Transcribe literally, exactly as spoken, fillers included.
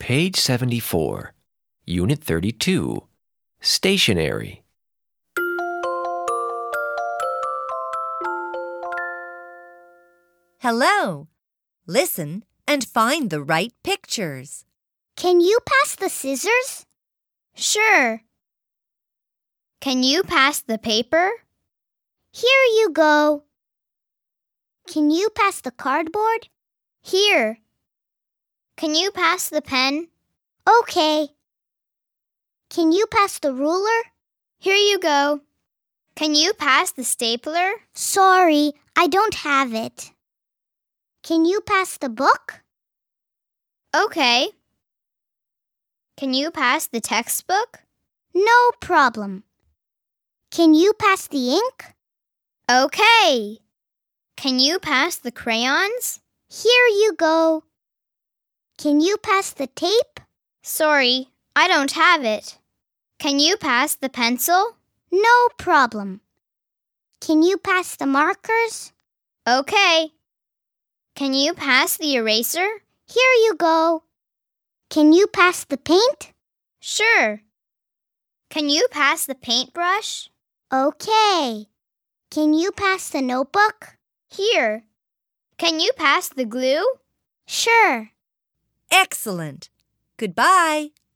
Page seventy-four, Unit thirty-two, Stationery. Hello. Listen and find the right pictures. Can you pass the scissors? Sure. Can you pass the paper? Here you go. Can you pass the cardboard? Here. Can you pass the pen? Okay. Can you pass the ruler? Here you go. Can you pass the stapler? Sorry, I don't have it. Can you pass the book? Okay. Can you pass the textbook? No problem. Can you pass the ink? Okay. Can you pass the crayons? Here you go. Can you pass the tape? Sorry, I don't have it. Can you pass the pencil? No problem. Can you pass the markers? Okay. Can you pass the eraser? Here you go. Can you pass the paint? Sure. Can you pass the paintbrush? Okay. Can you pass the notebook? Here. Can you pass the glue? Sure. Excellent. Goodbye.